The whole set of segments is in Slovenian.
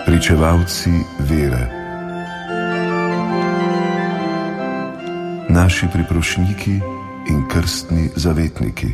Pričevalci vere. Naši priprošniki in krstni zavetniki.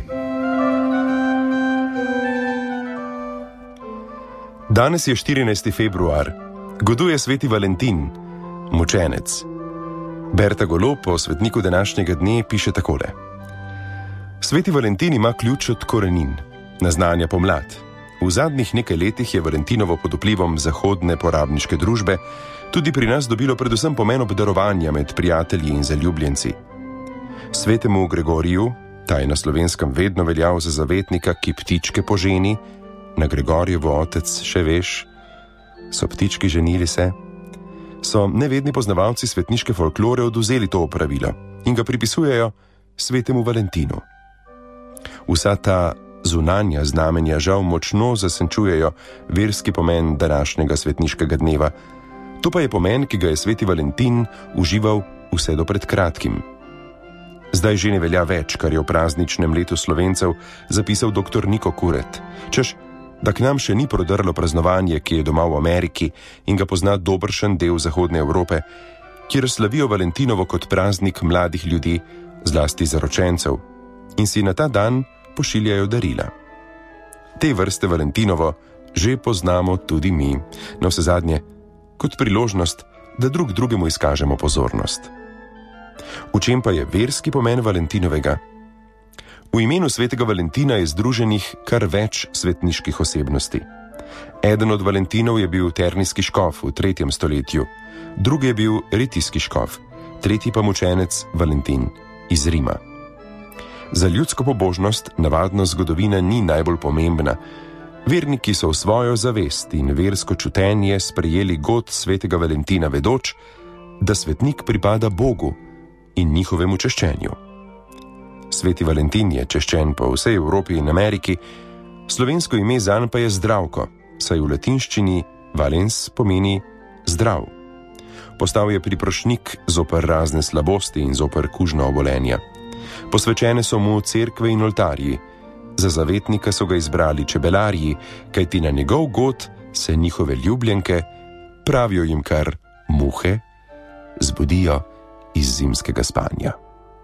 Danes je 14. februar, goduje sveti Valentin, mučenec. Berta Golob o svetniku današnjega dne piše takole. Sveti Valentin ima ključ od korenin, naznanja pomlad. V zadnjih nekaj letih je Valentinovo pod vplivom zahodne porabniške družbe tudi pri nas dobilo predvsem pomen obdarovanja med prijatelji in zaljubljenci. Svetemu Gregoriju, ta je na Slovenskem vedno veljal za zavetnika, ki ptičke poženi, na Gregorjevo otec še veš, so ptički ženili se, so nevedni poznavalci svetniške folklore odvzeli to opravilo in ga pripisujejo svetemu Valentinu. Vsa ta zunanja znamenja žal močno zasenčujejo verski pomen današnjega svetniškega dneva. To pa je pomen, ki ga je sveti Valentin užival vse do pred kratkim. Zdaj že ne velja več, kar je v prazničnem letu Slovencev zapisal dr. Niko Kuret, češ, da k nam še ni prodrlo praznovanje, ki je doma v Ameriki in ga pozna dobršen del Zahodne Evrope, kjer slavijo Valentinovo kot praznik mladih ljudi, zlasti zaročencev, in si na ta dan pošiljajo darila. Te vrste Valentinovo že poznamo tudi mi, navsezadnje kot priložnost, da drug drugemu izkažemo pozornost. V čem pa je verski pomen Valentinovega? V imenu svetega Valentina je združenih kar več svetniških osebnosti. Eden od Valentinov je bil ternijski škof v 3. stoletju, drugi je bil ritijski škof, tretji pa mučenec Valentin iz Rima. Za ljudsko pobožnost navadno zgodovina ni najbolj pomembna. Verniki so v svojo zavest in versko čutenje sprejeli god svetega Valentina, vedoč, da svetnik pripada Bogu in njihovemu češčenju. Sveti Valentin je češčen po vsej Evropi in Ameriki, slovensko ime zanj pa je Zdravko, saj v latinščini valens pomeni zdrav. Postal je priprošnik zoper razne slabosti in zoper kužna obolenja. Posvečene so mu cerkve in oltarji, za zavetnika so ga izbrali čebelarji, kajti na njegov god se njihove ljubljenke, pravijo jim kar muhe, zbudijo iz zimskega spanja.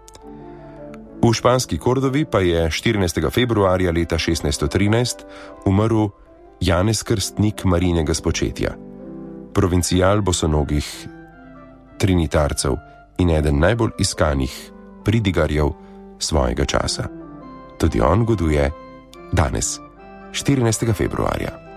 V španski Kordovi pa je 14. februarja leta 1613 umrl Janez Krstnik Marijinega spočetja, provincijal bosonogih trinitarcev in eden najbolj iskanih pridigarjev svojega časa. Tudi on goduje danes, 14. februarja.